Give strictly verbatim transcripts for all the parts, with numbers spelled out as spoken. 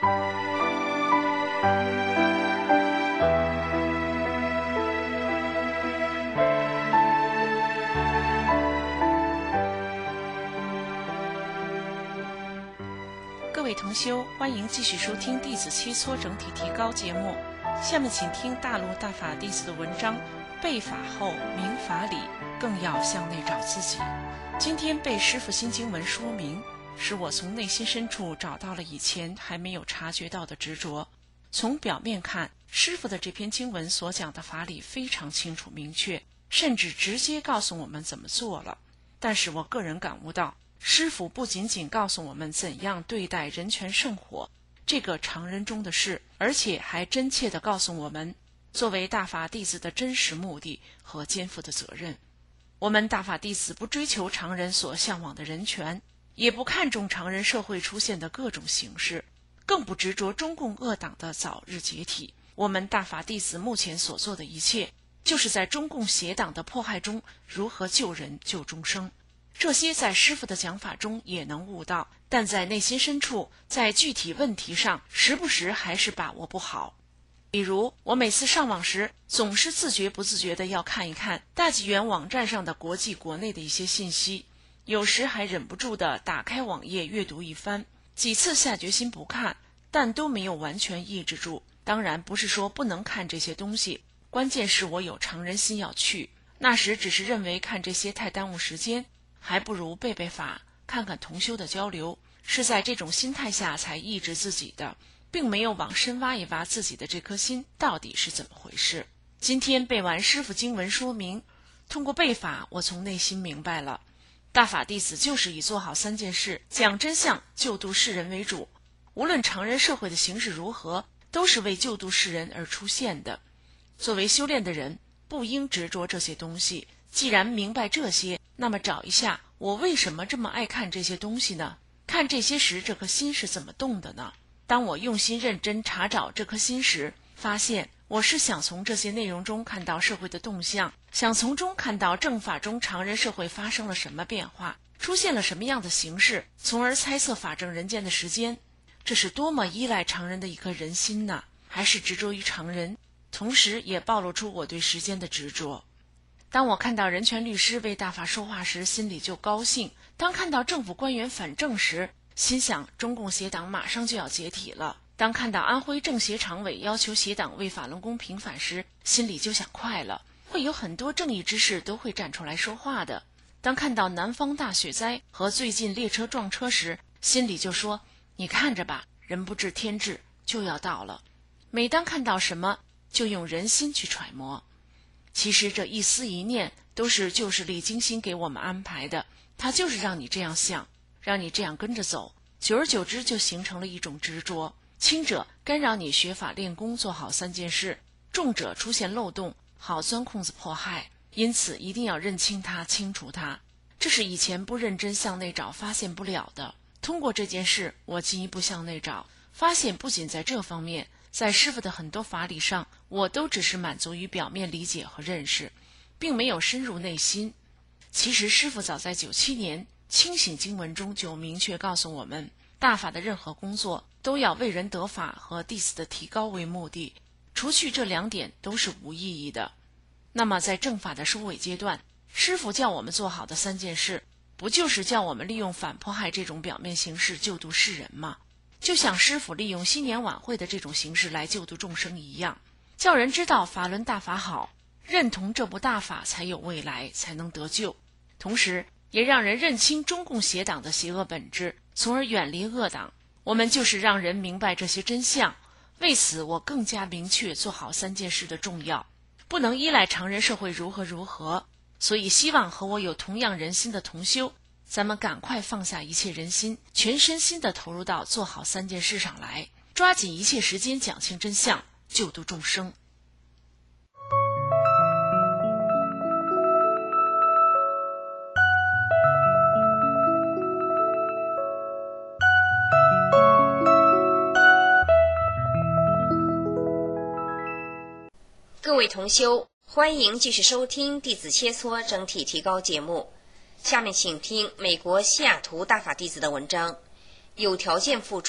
各位同修，欢迎继续收听弟子切磋整体提高节目。下面请听大陆大法弟子的文章，背法后明法理，更要向内找自己。今天被师父新经文说明，使我从内心深处找到了以前还没有察觉到的执着。从表面看，师父的这篇经文所讲的法理非常清楚明确，甚至直接告诉我们怎么做了。但是我个人感悟到，师父不仅仅告诉我们怎样对待人权圣火这个常人中的事，而且还真切地告诉我们作为大法弟子的真实目的和肩负的责任。我们大法弟子不追求常人所向往的人权，也不看重常人社会出现的各种形式，更不执着中共恶党的早日解体。我们大法弟子目前所做的一切，就是在中共邪党的迫害中如何救人救众生。这些在师父的讲法中也能悟到，但在内心深处，在具体问题上时不时还是把握不好。比如我每次上网时，总是自觉不自觉地要看一看大纪元网站上的国际国内的一些信息，有时还忍不住地打开网页阅读一番。几次下决心不看，但都没有完全抑制住。当然不是说不能看这些东西，关键是我有常人心要去，那时只是认为看这些太耽误时间，还不如背背法，看看同修的交流，是在这种心态下才抑制自己的，并没有往深挖一挖自己的这颗心到底是怎么回事。今天背完师父经文说明，通过背法，我从内心明白了，大法弟子就是以做好三件事，讲真相，救度世人为主。无论常人社会的形势如何，都是为救度世人而出现的。作为修炼的人，不应执着这些东西。既然明白这些，那么找一下我为什么这么爱看这些东西呢？看这些时，这颗心是怎么动的呢？当我用心认真查找这颗心时，发现我是想从这些内容中看到社会的动向，想从中看到正法中常人社会发生了什么变化，出现了什么样的形式，从而猜测法正人间的时间。这是多么依赖常人的一颗人心呐！还是执着于常人，同时也暴露出我对时间的执着。当我看到人权律师为大法说话时，心里就高兴；当看到政府官员反正时，心想中共邪党马上就要解体了；当看到安徽政协常委要求邪党为法轮功平反时，心里就想快了，会有很多正义之士都会站出来说话的；当看到南方大雪灾和最近列车撞车时，心里就说你看着吧，人不至天至，就要到了。每当看到什么，就用人心去揣摩。其实这一思一念都是救世力精心给我们安排的，它就是让你这样想，让你这样跟着走，久而久之就形成了一种执着。轻者干扰你学法练功做好三件事，重者出现漏洞，好钻空子迫害。因此一定要认清它，清除它，这是以前不认真向内找发现不了的。通过这件事，我进一步向内找，发现不仅在这方面，在师父的很多法理上，我都只是满足于表面理解和认识，并没有深入内心。其实师父早在九七年清醒经文中就明确告诉我们，大法的任何工作都要为人得法和弟子的提高为目的，除去这两点都是无意义的。那么在正法的收尾阶段，师父叫我们做好的三件事，不就是叫我们利用反迫害这种表面形式救度世人吗？就像师父利用新年晚会的这种形式来救度众生一样，叫人知道法轮大法好，认同这部大法才有未来，才能得救。同时也让人认清中共邪党的邪恶本质，从而远离恶党。我们就是让人明白这些真相。为此我更加明确做好三件事的重要，不能依赖常人社会如何如何。所以希望和我有同样人心的同修，咱们赶快放下一切人心，全身心地投入到做好三件事上来，抓紧一切时间讲清真相，救度众生。 各位同修，欢迎继续收听弟子切磋整体提高节目。下面请听美国西雅图大法弟子的文章，有条件付出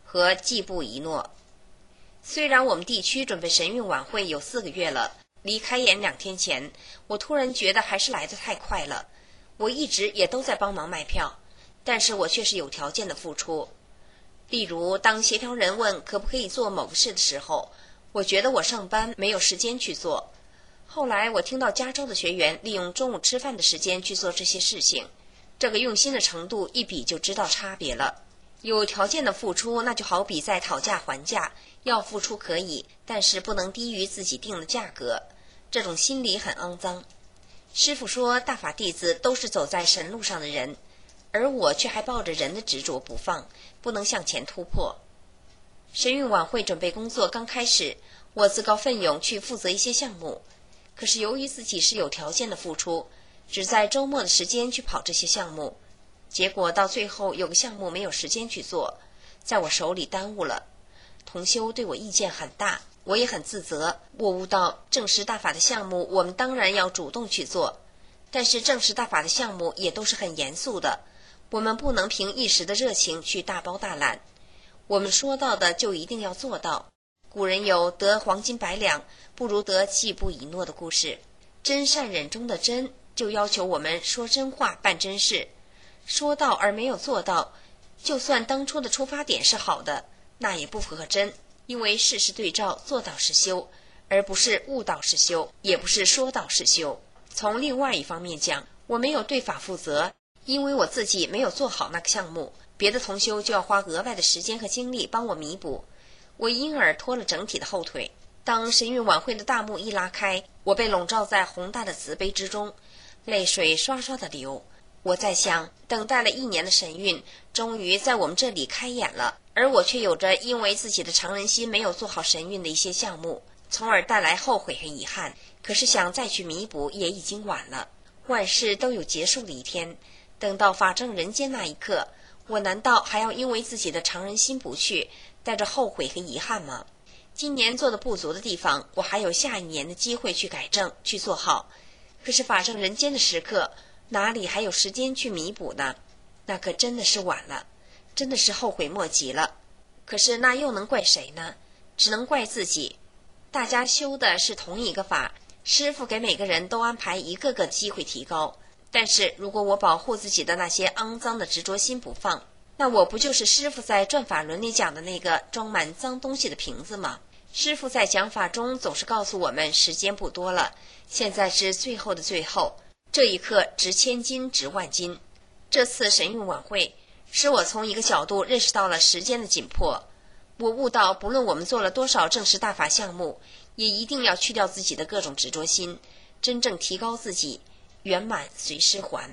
和季布宜诺。虽然我们地区准备神韵晚会有四个月了，离开演两天前，我突然觉得还是来得太快了。我一直也都在帮忙卖票，但是我却是有条件的付出。例如，当协调人问可不可以做某个事的时候，我觉得我上班没有时间去做。后来我听到加州的学员利用中午吃饭的时间去做这些事情，这个用心的程度一比就知道差别了。有条件的付出，那就好比在讨价还价，要付出可以，但是不能低于自己定的价格，这种心理很肮脏。师父说大法弟子都是走在神路上的人，而我却还抱着人的执着不放，不能向前突破。神韵晚会准备工作刚开始，我自告奋勇去负责一些项目，可是由于自己是有条件的付出，只在周末的时间去跑这些项目，结果到最后有个项目没有时间去做，在我手里耽误了。同修对我意见很大，我也很自责。我悟到正实大法的项目我们当然要主动去做，但是正实大法的项目也都是很严肃的，我们不能凭一时的热情去大包大揽，我们说到的就一定要做到。古人有得黄金百两不如得季布宜诺的故事，真善忍中的真就要求我们说真话办真事，说到而没有做到，就算当初的出发点是好的，那也不符合真，因为事实对照，做到是修，而不是悟道是修，也不是说道是修。从另外一方面讲，我没有对法负责，因为我自己没有做好那个项目，别的同修就要花额外的时间和精力帮我弥补，我因而拖了整体的后腿。当神韵晚会的大幕一拉开，我被笼罩在宏大的慈悲之中，泪水刷刷的流。我在想，等待了一年的神韵终于在我们这里开演了，而我却有着因为自己的常人心没有做好神韵的一些项目，从而带来后悔和遗憾。可是想再去弥补也已经晚了，万事都有结束的一天，等到法证人间那一刻，我难道还要因为自己的常人心不去，带着后悔和遗憾吗？今年做的不足的地方，我还有下一年的机会去改正，去做好。可是法证人间的时刻，哪里还有时间去弥补呢？那可真的是晚了，真的是后悔莫及了。可是那又能怪谁呢？只能怪自己。大家修的是同一个法，师父给每个人都安排一个个机会提高，但是如果我保护自己的那些肮脏的执着心不放，那我不就是师父在转法轮里讲的那个装满脏东西的瓶子吗？师父在讲法中总是告诉我们时间不多了，现在是最后的最后，这一刻值千金值万金。这次神韵晚会使我从一个角度认识到了时间的紧迫，我悟到不论我们做了多少正式大法项目，也一定要去掉自己的各种执着心，真正提高自己，圆满随师还。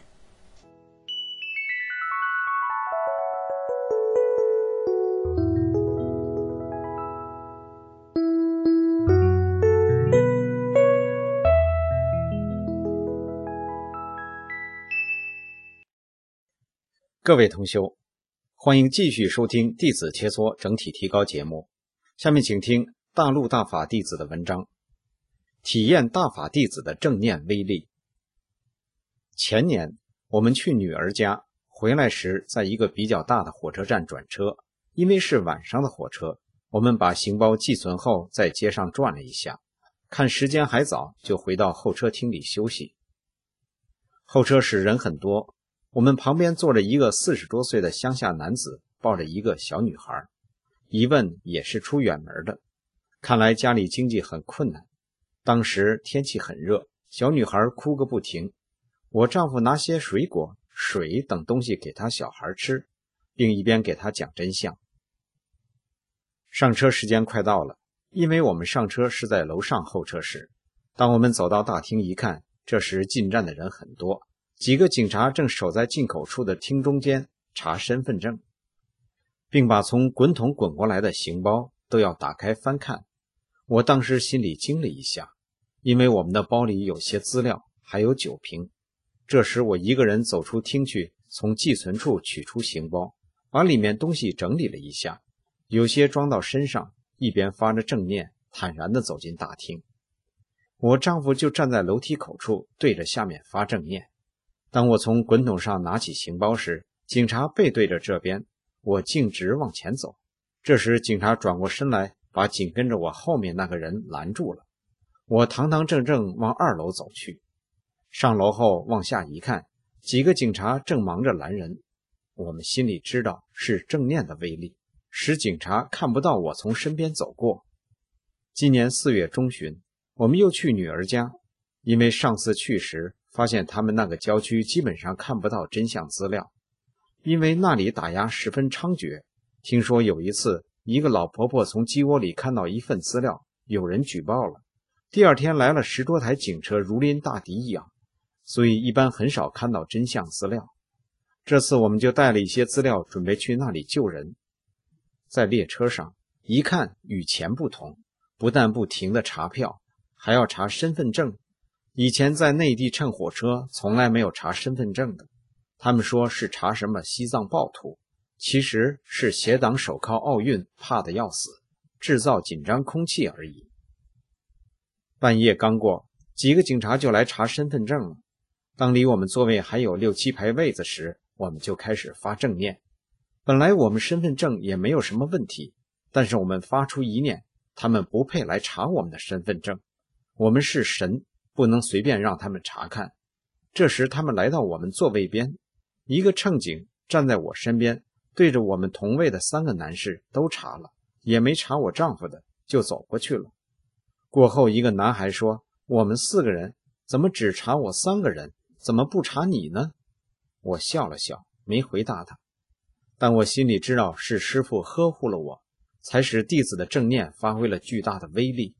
各位同修，欢迎继续收听弟子切磋整体提高节目。下面请听大陆大法弟子的文章，体验大法弟子的正念威力。前年我们去女儿家，回来时在一个比较大的火车站转车，因为是晚上的火车，我们把行包寄存后在街上转了一下，看时间还早，就回到候车厅里休息。候车室人很多，我们旁边坐着一个四十多岁的乡下男子，抱着一个小女孩，一问也是出远门的，看来家里经济很困难。当时天气很热，小女孩哭个不停，我丈夫拿些水果、水等东西给她小孩吃，并一边给她讲真相。上车时间快到了，因为我们上车是在楼上候车室。当我们走到大厅一看，这时进站的人很多，几个警察正守在进口处的厅中间查身份证，并把从滚筒滚过来的行包都要打开翻看。我当时心里惊了一下，因为我们的包里有些资料，还有酒瓶。这时我一个人走出厅去，从寄存处取出行包，把里面东西整理了一下，有些装到身上，一边发着正念，坦然地走进大厅。我丈夫就站在楼梯口处，对着下面发正念。当我从滚筒上拿起行包时，警察背对着这边，我径直往前走。 这时警察转过身来，把紧跟着我后面那个人拦住了。我堂堂正正往二楼走去，上楼后往下一看，几个警察正忙着拦人。我们心里知道是正念的威力，使警察看不到我从身边走过。今年四月中旬，我们又去女儿家，因为上次去时发现他们那个郊区基本上看不到真相资料，因为那里打压十分猖獗。听说有一次，一个老婆婆从鸡窝里看到一份资料，有人举报了，第二天来了十多台警车，如临大敌一样，所以一般很少看到真相资料。这次我们就带了一些资料，准备去那里救人。在列车上一看与前不同，不但不停地查票，还要查身份证。以前在内地乘火车从来没有查身份证的，他们说是查什么西藏暴徒，其实是携党手铐奥运怕得要死，制造紧张空气而已。半夜刚过，几个警察就来查身份证了。当离我们座位还有六七排位子时，我们就开始发正念。本来我们身份证也没有什么问题，但是我们发出一念，他们不配来查我们的身份证，我们是神，不能随便让他们查看。这时他们来到我们座位边，一个乘警站在我身边，对着我们同位的三个男士都查了，也没查我丈夫的，就走过去了。过后一个男孩说，我们四个人怎么只查我三个人，怎么不查你呢？我笑了笑，没回答他，但我心里知道是师父呵护了我，才使弟子的正念发挥了巨大的威力。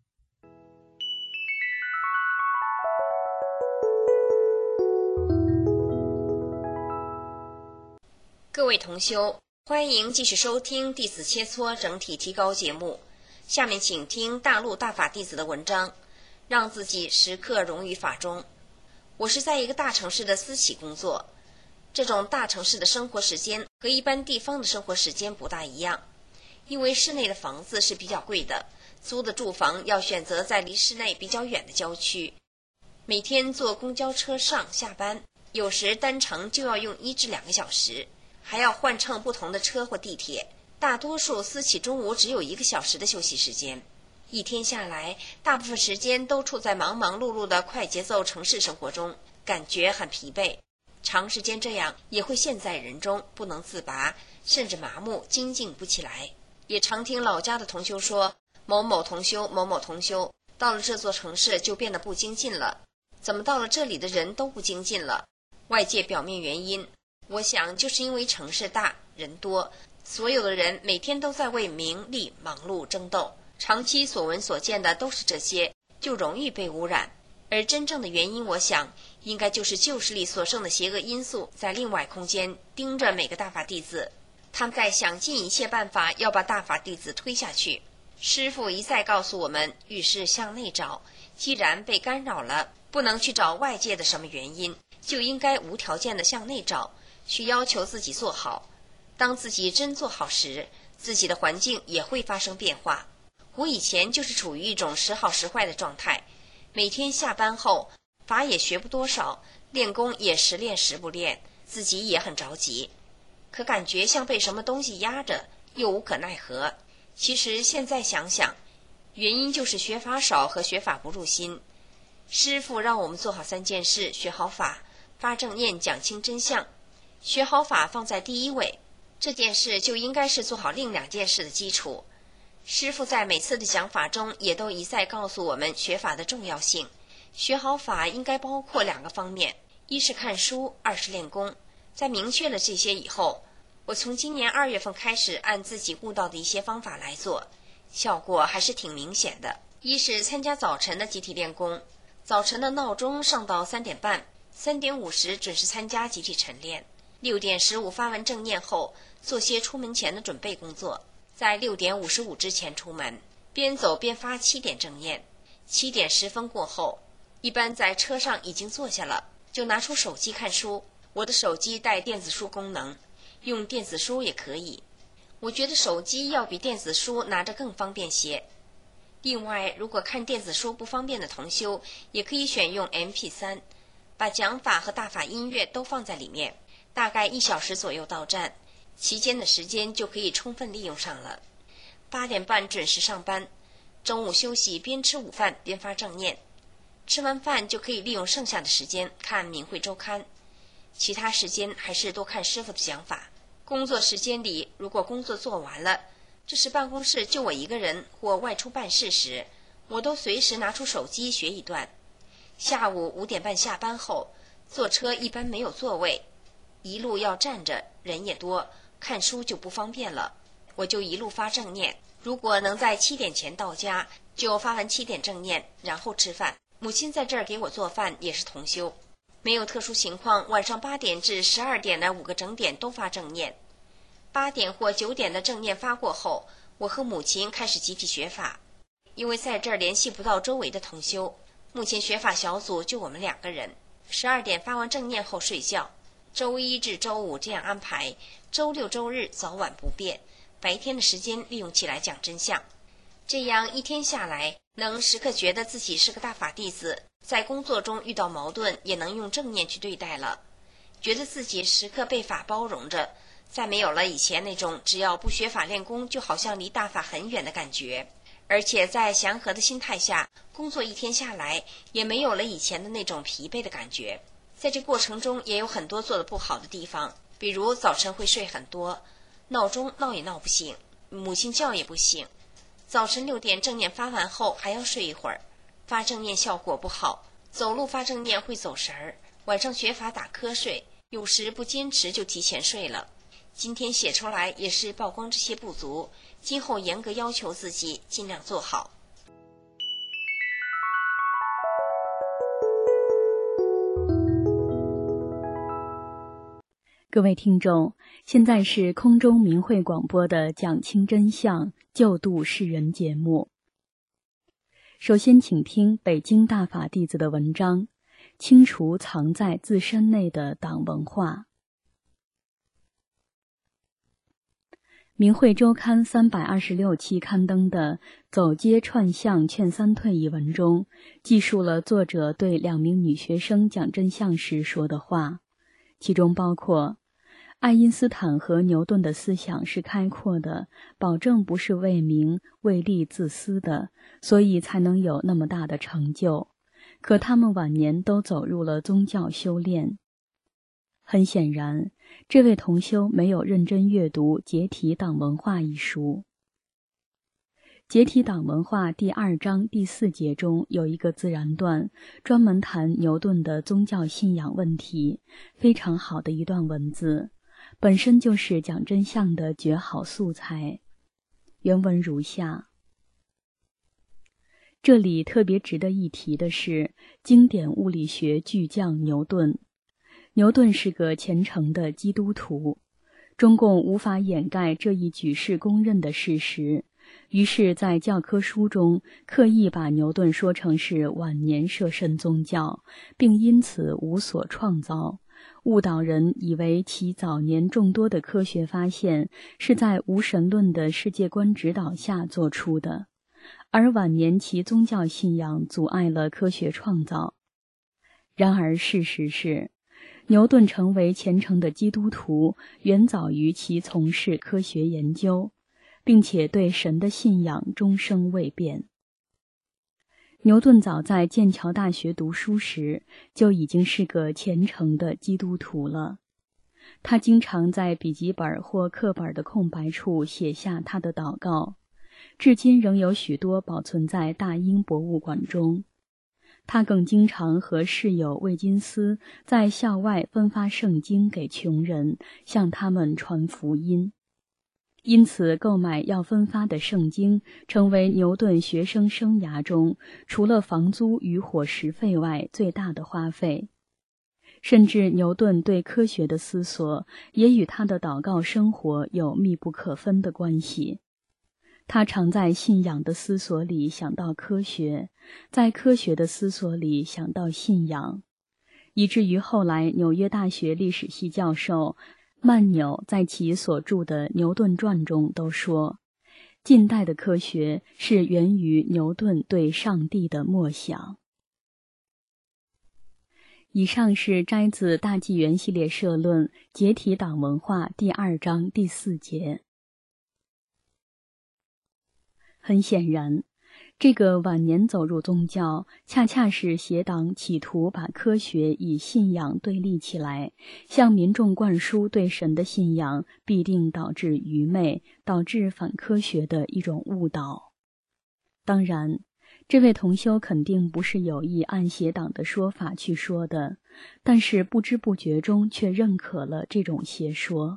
各位同修，欢迎继续收听弟子切磋整体提高节目。下面请听大陆大法弟子的文章，让自己时刻融于法中。我是在一个大城市的私企工作，这种大城市的生活时间和一般地方的生活时间不大一样，因为市内的房子是比较贵的，租的住房要选择在离市内比较远的郊区。每天坐公交车上下班，有时单程就要用一至两个小时，还要换乘不同的车或地铁。大多数私企中午只有一个小时的休息时间，一天下来，大部分时间都处在忙忙碌碌的快节奏城市生活中，感觉很疲惫。长时间这样也会陷在人中，不能自拔，甚至麻木，精进不起来。也常听老家的同修说，某某同修某某同修到了这座城市就变得不精进了，怎么到了这里的人都不精进了？外界表面原因，我想就是因为城市大人多，所有的人每天都在为名利忙碌争斗，长期所闻所见的都是这些，就容易被污染。而真正的原因，我想应该就是旧势力所剩的邪恶因素在另外空间盯着每个大法弟子，他们在想尽一切办法要把大法弟子推下去。师父一再告诉我们，遇事向内找，既然被干扰了，不能去找外界的什么原因，就应该无条件的向内找，去要求自己做好。当自己真做好时，自己的环境也会发生变化。我以前就是处于一种时好时坏的状态，每天下班后法也学不多少，练功也时练时不练，自己也很着急，可感觉像被什么东西压着，又无可奈何。其实现在想想，原因就是学法少和学法不入心。师父让我们做好三件事：学好法，发正念，讲清真相。学好法放在第一位，这件事就应该是做好另两件事的基础。师父在每次的讲法中也都一再告诉我们学法的重要性。学好法应该包括两个方面，一是看书，二是练功。在明确了这些以后，我从今年二月份开始按自己悟到的一些方法来做，效果还是挺明显的。一是参加早晨的集体练功，早晨的闹钟上到三点半，三点五十准时参加集体晨练，六点十五发完正念后，做些出门前的准备工作，在六点五十五之前出门，边走边发七点正念。七点十分过后，一般在车上已经坐下了，就拿出手机看书。我的手机带电子书功能，用电子书也可以。我觉得手机要比电子书拿着更方便些。另外，如果看电子书不方便的同修，也可以选用 M P 三， 把讲法和大法音乐都放在里面，大概一小时左右到站，期间的时间就可以充分利用上了。 八点半准时上班，中午休息，边吃午饭边发正念。吃完饭就可以利用剩下的时间看《明慧周刊》，其他时间还是多看师傅的讲法。工作时间里，如果工作做完了，这时办公室就我一个人或外出办事时，我都随时拿出手机学一段。下午五点半下班后，坐车一般没有座位，一路要站着，人也多，看书就不方便了，我就一路发正念。如果能在七点前到家，就发完七点正念，然后吃饭。母亲在这儿给我做饭，也是同修。没有特殊情况，晚上八点至十二点的五个整点都发正念。八点或九点的正念发过后，我和母亲开始集体学法。因为在这儿联系不到周围的同修，目前学法小组就我们两个人。十二点发完正念后睡觉，周一至周五这样安排，周六周日早晚不变，白天的时间利用起来讲真相。这样一天下来，能时刻觉得自己是个大法弟子，在工作中遇到矛盾也能用正念去对待了，觉得自己时刻被法包容着，再没有了以前那种只要不学法练功就好像离大法很远的感觉。而且在祥和的心态下，工作一天下来也没有了以前的那种疲惫的感觉。在这过程中也有很多做得不好的地方，比如早晨会睡很多，闹钟闹也闹不醒，母亲叫也不醒，早晨六点正念发完后还要睡一会儿，发正念效果不好，走路发正念会走神儿，晚上学法打瞌睡，有时不坚持就提前睡了。今天写出来也是曝光这些不足，今后严格要求自己，尽量做好。 各位听众，现在是空中明慧广播的讲清真相救度世人节目。首先请听北京大法弟子的文章，清除藏在自身内的党文化。明慧周刊三百二十六期刊登的《走街串巷劝三退》一文中，记述了作者对两名女学生讲真相时说的话，其中包括爱因斯坦和牛顿的思想是开阔的，保证不是为名为利自私的，所以才能有那么大的成就。可他们晚年都走入了宗教修炼。很显然，这位同修没有认真阅读《解体党文化》一书。解体党文化第二章第四节中有一个自然段，专门谈牛顿的宗教信仰问题，非常好的一段文字，本身就是讲真相的绝好素材。原文如下。这里特别值得一提的是，经典物理学巨匠牛顿。牛顿是个虔诚的基督徒，中共无法掩盖这一举世公认的事实，于是在教科书中刻意把牛顿说成是晚年摄身宗教，并因此无所创造，误导人以为其早年众多的科学发现是在无神论的世界观指导下做出的，而晚年其宗教信仰阻碍了科学创造。然而事实是，牛顿成为虔诚的基督徒远早于其从事科学研究，并且对神的信仰终生未变。牛顿早在剑桥大学读书时就已经是个虔诚的基督徒了。他经常在笔记本或课本的空白处写下他的祷告，至今仍有许多保存在大英博物馆中。他更经常和室友魏金斯在校外分发圣经给穷人，向他们传福音。因此，购买要分发的圣经成为牛顿学生生涯中除了房租与伙食费外最大的花费。甚至牛顿对科学的思索也与他的祷告生活有密不可分的关系。他常在信仰的思索里想到科学，在科学的思索里想到信仰，以至于后来纽约大学历史系教授曼纽在其所著的《牛顿传》中都说，近代的科学是源于牛顿对上帝的默想。以上是摘自大纪元系列社论《解体党文化》第二章第四节。 很显然，这个晚年走入宗教，恰恰是邪党企图把科学与信仰对立起来，向民众灌输对神的信仰必定导致愚昧、导致反科学的一种误导。当然，这位同修肯定不是有意按邪党的说法去说的，但是不知不觉中却认可了这种邪说。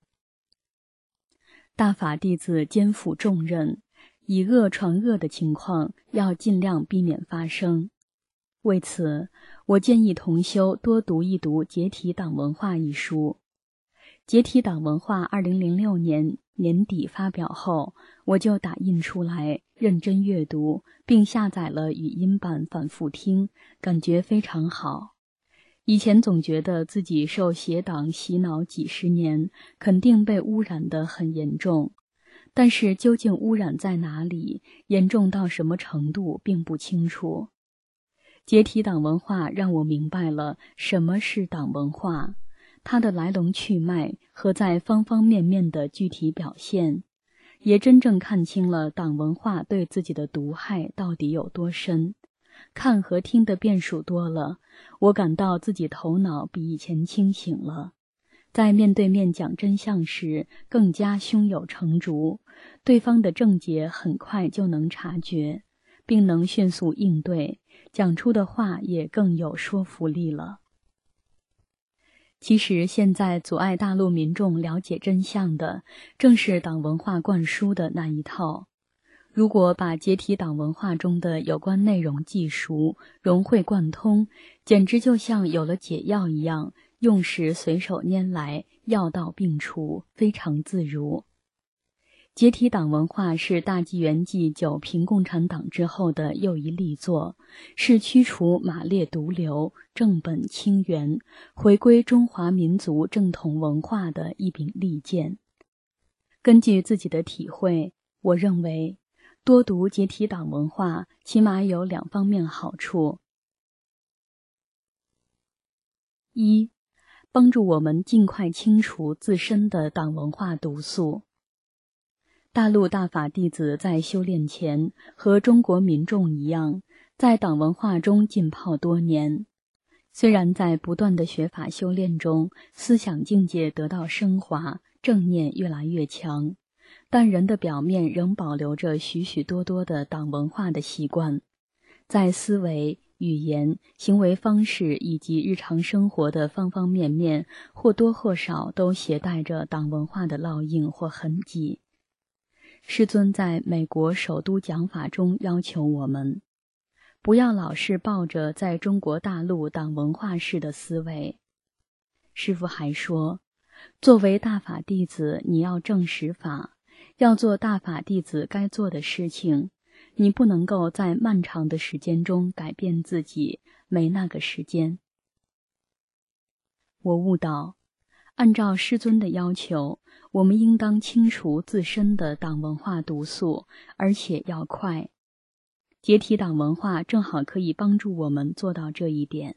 大法弟子肩负重任，以恶传恶的情况要尽量避免发生。为此，我建议同修多读一读《解体党文化》一书。《解体党文化》二零零六年年底发表后，我就打印出来，认真阅读，并下载了语音版反复听，感觉非常好。以前总觉得自己受邪党洗脑几十年，肯定被污染得很严重。但是究竟污染在哪里，严重到什么程度并不清楚。解体党文化让我明白了什么是党文化，它的来龙去脉和在方方面面的具体表现，也真正看清了党文化对自己的毒害到底有多深。看和听的变数多了，我感到自己头脑比以前清醒了，在面对面讲真相时更加胸有成竹，对方的症结很快就能察觉，并能迅速应对，讲出的话也更有说服力了。其实现在阻碍大陆民众了解真相的，正是党文化灌输的那一套。如果把解体党文化中的有关内容记熟、融会贯通，简直就像有了解药一样，用时随手拈来，药到病除，非常自如。解体党文化是大纪元继九平共产党之后的又一力作，是驱除马列毒瘤、正本清源、回归中华民族正统文化的一柄利剑。根据自己的体会，我认为多读解体党文化起码有两方面好处。一，帮助我们尽快清除自身的党文化毒素。大陆大法弟子在修炼前和中国民众一样，在党文化中浸泡多年。虽然在不断的学法修炼中，思想境界得到升华，正念越来越强，但人的表面仍保留着许许多多的党文化的习惯，在思维、语言、行为方式以及日常生活的方方面面，或多或少都携带着党文化的烙印或痕迹。师尊在美国首都讲法中要求我们，不要老是抱着在中国大陆党文化式的思维。师父还说，作为大法弟子，你要正实法，要做大法弟子该做的事情，你不能够在漫长的时间中改变自己，没那个时间。我悟到，按照师尊的要求，我们应当清除自身的党文化毒素，而且要快。解体党文化正好可以帮助我们做到这一点。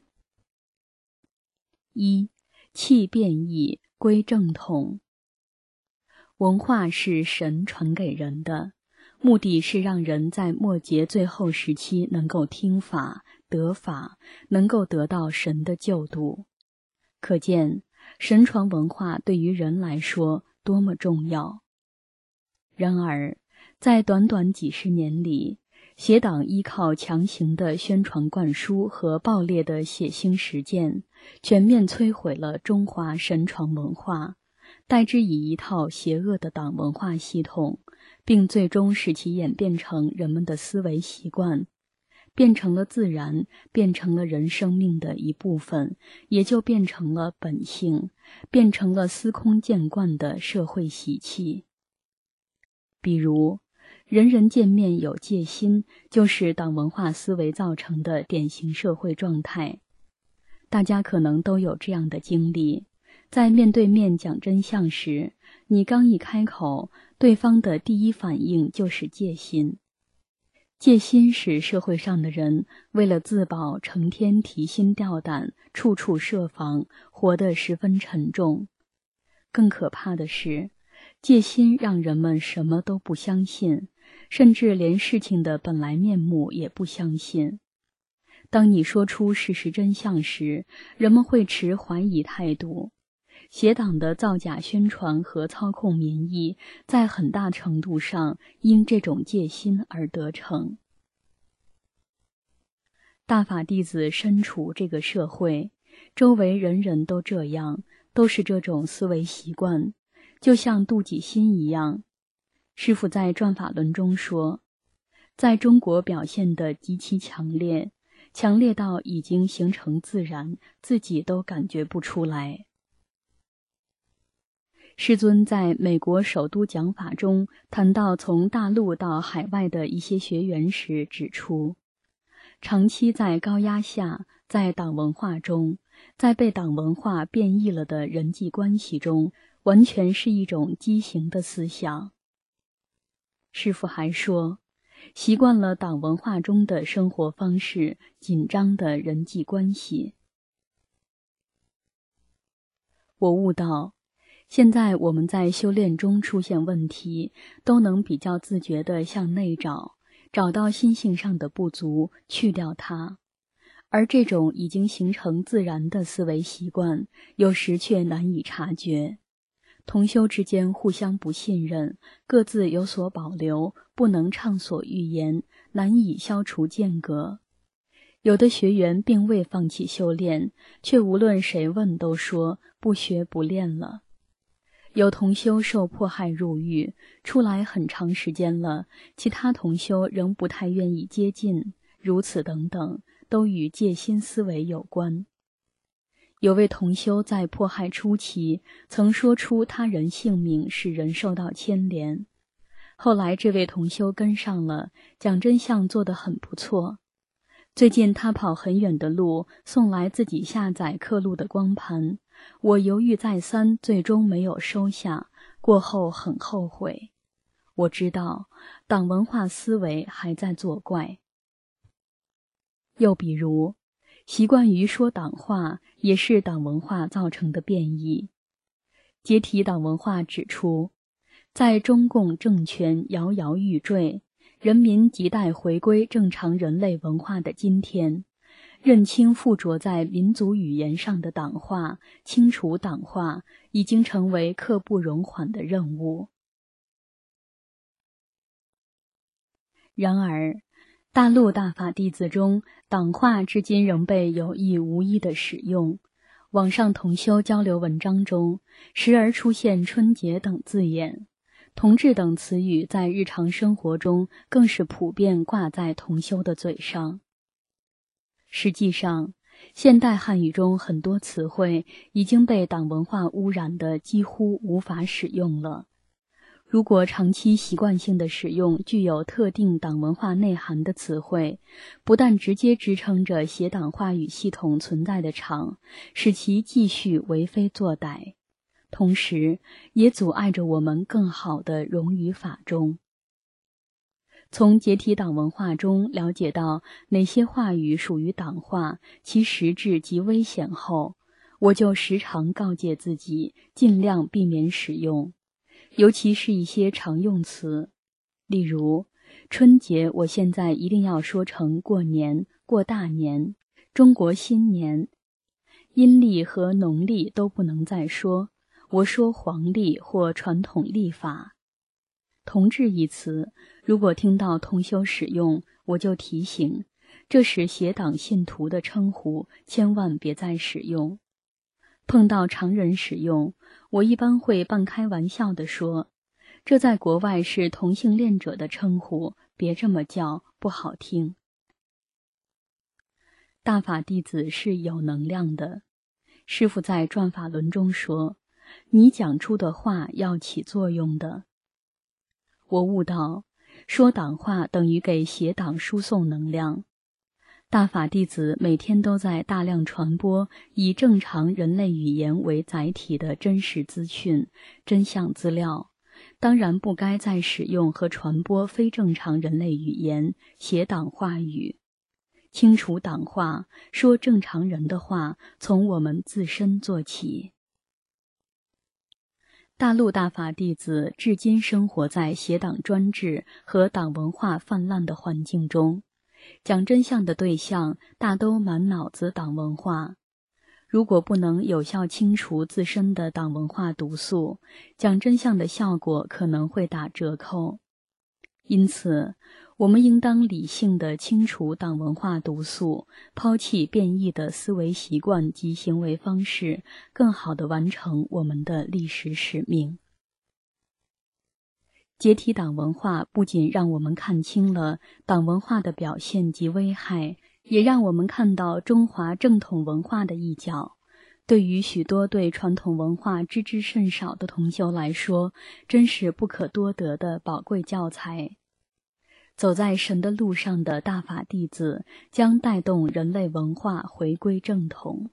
一，弃变异，归正统。文化是神传给人的，目的是让人在末节最后时期能够听法、得法，能够得到神的救度。可见神传文化对于人来说多么重要。然而，在短短几十年里，邪党依靠强行的宣传灌输和暴烈的血腥实践，全面摧毁了中华神传文化，代之以一套邪恶的党文化系统，并最终使其演变成人们的思维习惯，变成了自然，变成了人生命的一部分，也就变成了本性，变成了司空见惯的社会习气。比如，人人见面有戒心，就是党文化思维造成的典型社会状态。大家可能都有这样的经历，在面对面讲真相时，你刚一开口，对方的第一反应就是戒心。戒心使社会上的人为了自保，成天提心吊胆，处处设防，活得十分沉重。更可怕的是，戒心让人们什么都不相信， 甚至连事情的本来面目也不相信。当你说出事实真相时，人们会持怀疑态度。邪党的造假宣传和操控民意，在很大程度上因这种戒心而得逞。大法弟子身处这个社会，周围人人都这样，都是这种思维习惯，就像妒忌心一样。师父在转法轮中说，在中国表现得极其强烈，强烈到已经形成自然，自己都感觉不出来。师尊在美国首都讲法中谈到从大陆到海外的一些学员时指出，长期在高压下，在党文化中，在被党文化变异了的人际关系中，完全是一种畸形的思想。师父还说，习惯了党文化中的生活方式，紧张的人际关系。我悟到，现在我们在修炼中出现问题，都能比较自觉地向内找，找到心性上的不足，去掉它。而这种已经形成自然的思维习惯，有时却难以察觉。同修之间互相不信任，各自有所保留，不能畅所欲言，难以消除间隔。有的学员并未放弃修炼，却无论谁问都说不学不练了。有同修受迫害入狱，出来很长时间了，其他同修仍不太愿意接近，如此等等，都与戒心思维有关。有位同修在迫害初期曾说出他人性命使人受到牵连，后来这位同修跟上了，讲真相做得很不错。最近他跑很远的路，送来自己下载刻录的光盘，我犹豫再三，最终没有收下，过后很后悔。我知道党文化思维还在作怪。又比如，习惯于说党话，也是党文化造成的变异。解体党文化指出，在中共政权摇摇欲坠，人民亟待回归正常人类文化的今天，认清附着在民族语言上的党化，清除党化，已经成为刻不容缓的任务。然而，大陆大法弟子中，党化至今仍被有意无意地使用。网上同修交流文章中，时而出现春节等字眼，同志等词语在日常生活中更是普遍挂在同修的嘴上。实际上，现代汉语中很多词汇已经被党文化污染的几乎无法使用了。如果长期习惯性的使用具有特定党文化内涵的词汇，不但直接支撑着邪党话语系统存在的场，使其继续为非作歹，同时也阻碍着我们更好地融于法中。从解体党文化中了解到哪些话语属于党化，其实质及危险后，我就时常告诫自己尽量避免使用，尤其是一些常用词，例如春节，我现在一定要说成过年、过大年、中国新年，阴历和农历都不能再说，我说黄历或传统历法。同志一词，如果听到同修使用，我就提醒，这是邪党信徒的称呼，千万别再使用。碰到常人使用，我一般会半开玩笑地说，这在国外是同性恋者的称呼，别这么叫，不好听。大法弟子是有能量的，师父在转法轮中说，你讲出的话要起作用的。我悟到，说党话等于给邪党输送能量。大法弟子每天都在大量传播以正常人类语言为载体的真实资讯、真相资料，当然不该再使用和传播非正常人类语言、邪党话语。清除党话，说正常人的话，从我们自身做起。 大陆大法弟子至今生活在邪党专制和党文化泛滥的环境中，讲真相的对象大都满脑子党文化。如果不能有效清除自身的党文化毒素，讲真相的效果可能会打折扣。因此，我们应当理性地清除党文化毒素，抛弃变异的思维习惯及行为方式，更好地完成我们的历史使命。解体党文化不仅让我们看清了党文化的表现及危害，也让我们看到中华正统文化的一角。对于许多对传统文化知之甚少的同修来说，真是不可多得的宝贵教材。走在神的路上的大法弟子将带动人类文化回归正统。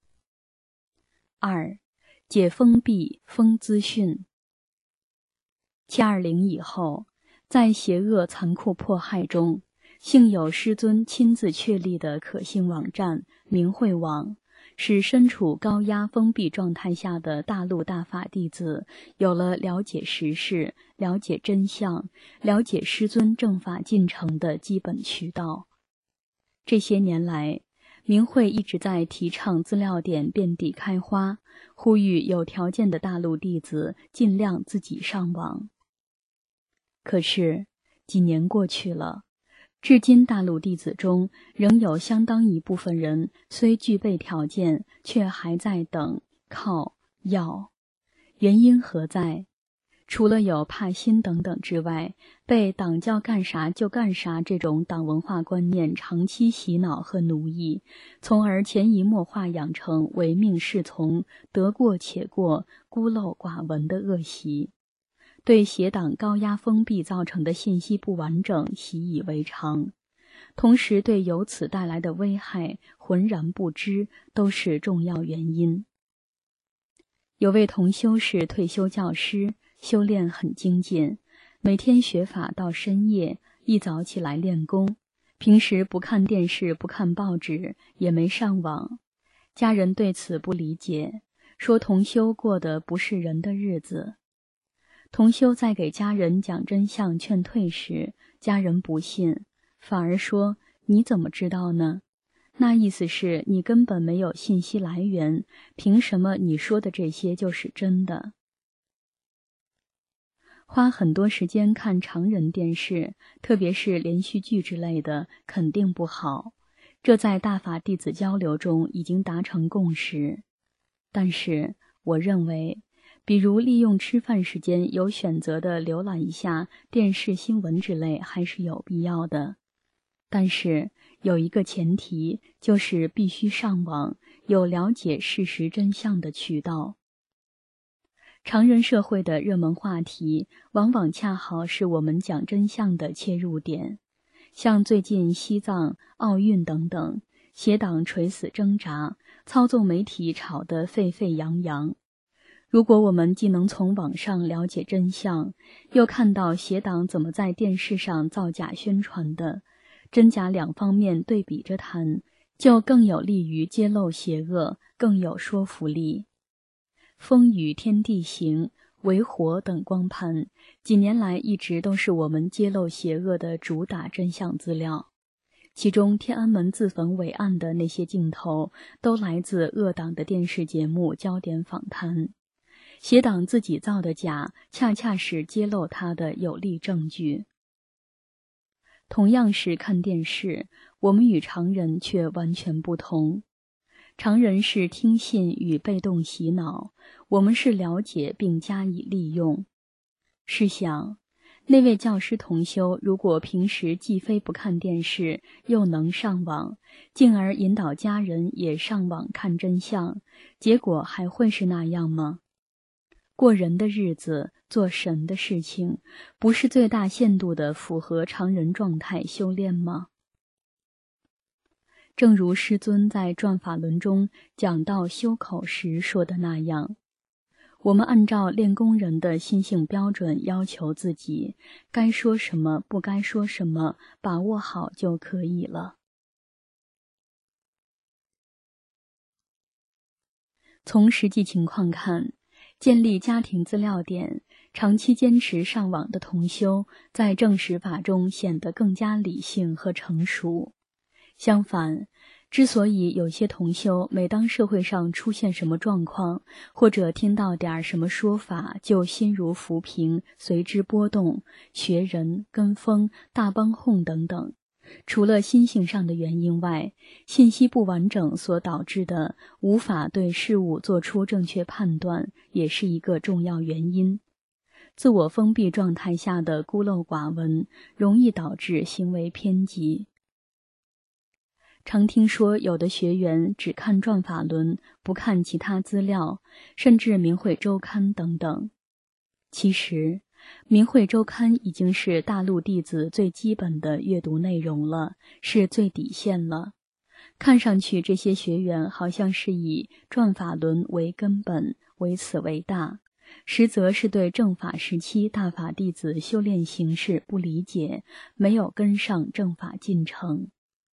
二、解封闭、封资讯。七二零以后，在邪恶残酷迫害中，幸有师尊亲自确立的可信网站明慧网，使身处高压封闭状态下的大陆大法弟子有了了解时事、了解真相、了解师尊正法进程的基本渠道。这些年来，明慧一直在提倡资料点遍地开花，呼吁有条件的大陆弟子尽量自己上网。可是，几年过去了，至今大陆弟子中仍有相当一部分人虽具备条件，却还在等、靠、要。原因何在？除了有怕心等等之外，被党教干啥就干啥这种党文化观念长期洗脑和奴役，从而潜移默化养成唯命是从、得过且过、孤陋寡闻的恶习。对邪党高压封闭造成的信息不完整习以为常，同时对由此带来的危害浑然不知，都是重要原因。有位同修是退休教师，修炼很精进，每天学法到深夜，一早起来练功，平时不看电视，不看报纸，也没上网。家人对此不理解，说同修过的不是人的日子。同修在给家人讲真相劝退时，家人不信，反而说：“你怎么知道呢？那意思是你根本没有信息来源，凭什么你说的这些就是真的？”花很多时间看常人电视，特别是连续剧之类的，肯定不好。这在大法弟子交流中已经达成共识。但是，我认为，比如利用吃饭时间有选择地浏览一下电视新闻之类，还是有必要的。但是有一个前提，就是必须上网，有了解事实真相的渠道。常人社会的热门话题，往往恰好是我们讲真相的切入点。像最近西藏、奥运等等，邪党垂死挣扎，操纵媒体吵得沸沸扬扬。如果我们既能从网上了解真相，又看到邪党怎么在电视上造假宣传的，真假两方面对比着谈，就更有利于揭露邪恶，更有说服力。风雨天地行、为火等光盘，几年来一直都是我们揭露邪恶的主打真相资料。其中天安门自焚伟案的那些镜头，都来自恶党的电视节目焦点访谈。邪党自己造的假，恰恰是揭露它的有力证据。同样是看电视，我们与常人却完全不同。常人是听信与被动洗脑，我们是了解并加以利用。试想，那位教师同修如果平时既非不看电视，又能上网，进而引导家人也上网看真相，结果还会是那样吗？过人的日子，做神的事情，不是最大限度地符合常人状态修炼吗？正如师尊在转法轮中讲到修口时说的那样，我们按照练功人的心性标准要求自己，该说什么，不该说什么，把握好就可以了。从实际情况看， 建立家庭资料点，长期坚持上网的同修，在证实法中显得更加理性和成熟。相反，之所以有些同修每当社会上出现什么状况，或者听到点什么说法，就心如浮萍，随之波动，学人、跟风、大帮哄等等，除了心性上的原因外，信息不完整所导致的无法对事物做出正确判断，也是一个重要原因。自我封闭状态下的孤陋寡闻，容易导致行为偏激。常听说有的学员只看转法轮，不看其他资料，甚至明慧周刊等等。其实明慧周刊已经是大陆弟子最基本的阅读内容了，是最底线了。看上去这些学员好像是以转法轮为根本，为此为大，实则是对正法时期大法弟子修炼形式不理解，没有跟上正法进程。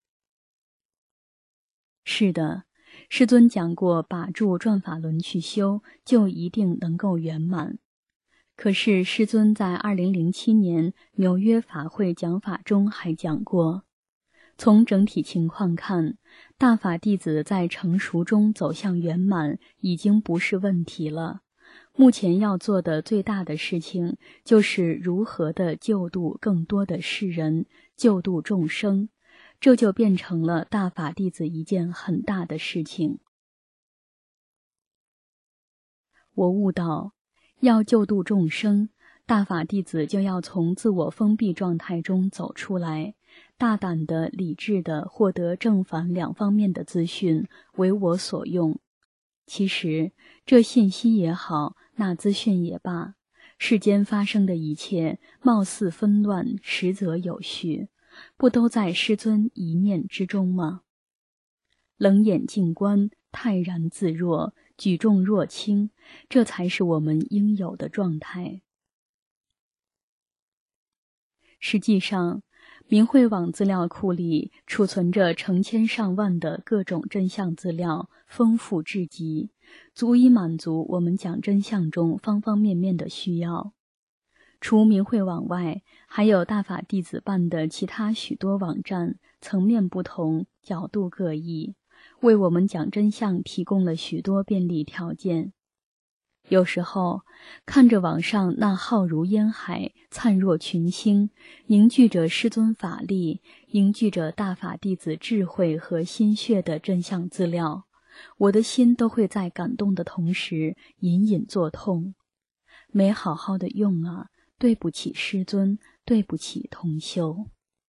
是的，师尊讲过，把住转法轮去修，就一定能够圆满。可是师尊在二零零七年纽约法会讲法中还讲过，从整体情况看，大法弟子在成熟中走向圆满已经不是问题了。目前要做的最大的事情，就是如何的救度更多的世人，救度众生，这就变成了大法弟子一件很大的事情。我悟到，要救度众生，大法弟子就要从自我封闭状态中走出来，大胆的、理智的获得正反两方面的资讯，为我所用。其实，这信息也好，那资讯也罢，世间发生的一切，貌似纷乱，实则有序，不都在师尊一念之中吗？冷眼静观，泰然自若，举重若轻，这才是我们应有的状态。实际上，明慧网资料库里储存着成千上万的各种真相资料，丰富至极，足以满足我们讲真相中方方面面的需要。除明慧网外，还有大法弟子办的其他许多网站，层面不同，角度各异，为我们讲真相提供了许多便利条件。有时候看着网上那浩如烟海、灿若群星，凝聚着师尊法力，凝聚着大法弟子智慧和心血的真相资料，我的心都会在感动的同时隐隐作痛。没好好的用啊，对不起师尊，对不起同修。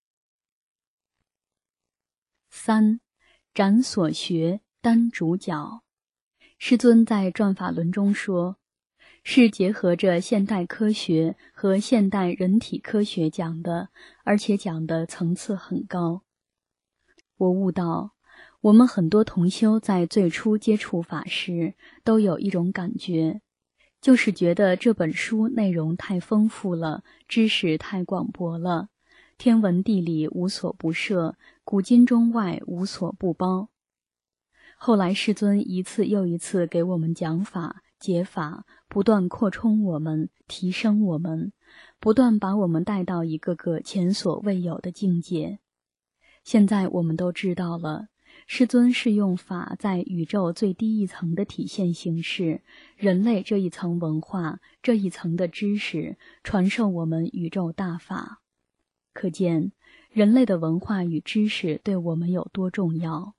三，展所学，担主角。师尊在转法轮中说，是结合着现代科学和现代人体科学讲的，而且讲的层次很高。我悟到，我们很多同修在最初接触法时，都有一种感觉，就是觉得这本书内容太丰富了，知识太广博了，天文地理无所不涉，古今中外无所不包。后来师尊一次又一次给我们讲法、解法，不断扩充我们，提升我们，不断把我们带到一个个前所未有的境界。现在我们都知道了，师尊是用法在宇宙最低一层的体现形式，人类这一层文化，这一层的知识，传授我们宇宙大法。可见人类的文化与知识对我们有多重要。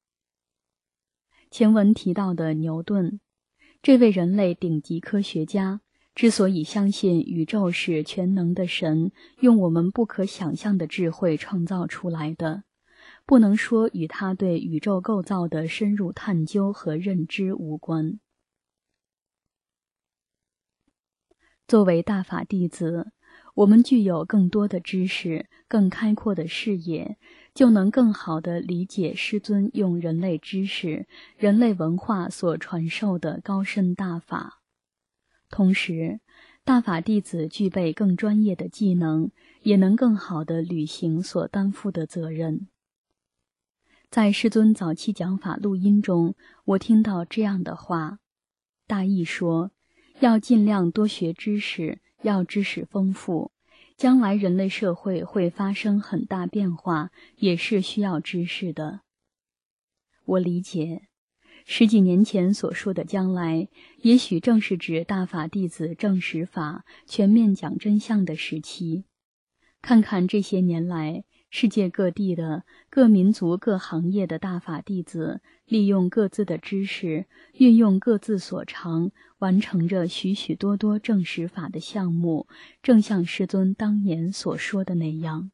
前文提到的牛顿，这位人类顶级科学家，之所以相信宇宙是全能的神用我们不可想象的智慧创造出来的，不能说与他对宇宙构造的深入探究和认知无关。作为大法弟子，我们具有更多的知识，更开阔的视野，就能更好地理解师尊用人类知识、人类文化所传授的高深大法。同时，大法弟子具备更专业的技能，也能更好地履行所担负的责任。在师尊早期讲法录音中，我听到这样的话，大意说， 要尽量多学知识，要知识丰富。将来人类社会会发生很大变化，也是需要知识的。我理解，十几年前所说的将来，也许正是指大法弟子证实法、全面讲真相的时期。看看这些年来，世界各地的各民族各行业的大法弟子，利用各自的知识，运用各自所长，完成着许许多多证实法的项目，正像师尊当年所说的那样。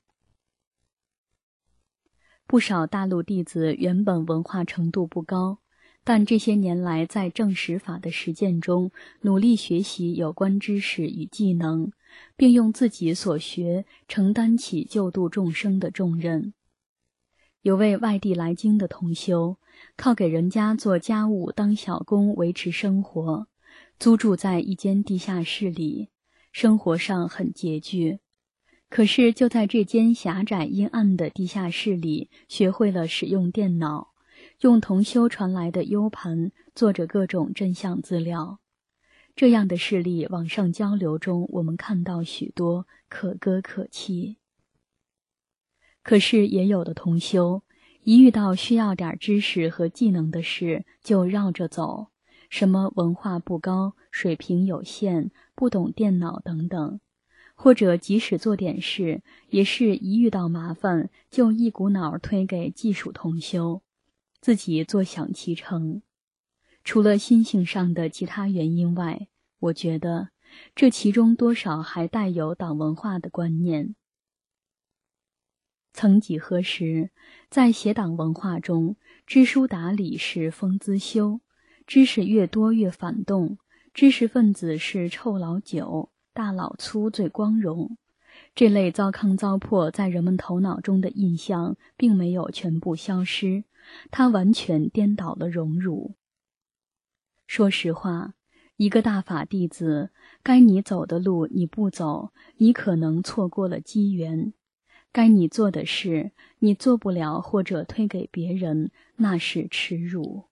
不少大陆弟子原本文化程度不高，但这些年来在证实法的实践中，努力学习有关知识与技能，并用自己所学承担起救度众生的重任。有位外地来京的同修，靠给人家做家务当小工维持生活，租住在一间地下室里，生活上很拮据。可是就在这间狭窄阴暗的地下室里，学会了使用电脑，用同修传来的 U 盘做着各种真相资料。这样的事例网上交流中，我们看到许多，可歌可泣。可是也有的同修，一遇到需要点知识和技能的事，就绕着走，什么文化不高、水平有限、不懂电脑等等。或者即使做点事，也是一遇到麻烦，就一股脑推给技术同修，自己坐享其成。除了心性上的其他原因外，我觉得这其中多少还带有党文化的观念。曾几何时，在邪党文化中，知书达理是风姿修，知识越多越反动，知识分子是臭老九，大老粗最光荣。这类糟糠糟粕在人们头脑中的印象并没有全部消失，它完全颠倒了荣辱。说实话，一个大法弟子，该你走的路你不走，你可能错过了机缘；该你做的事，你做不了或者推给别人，那是耻辱。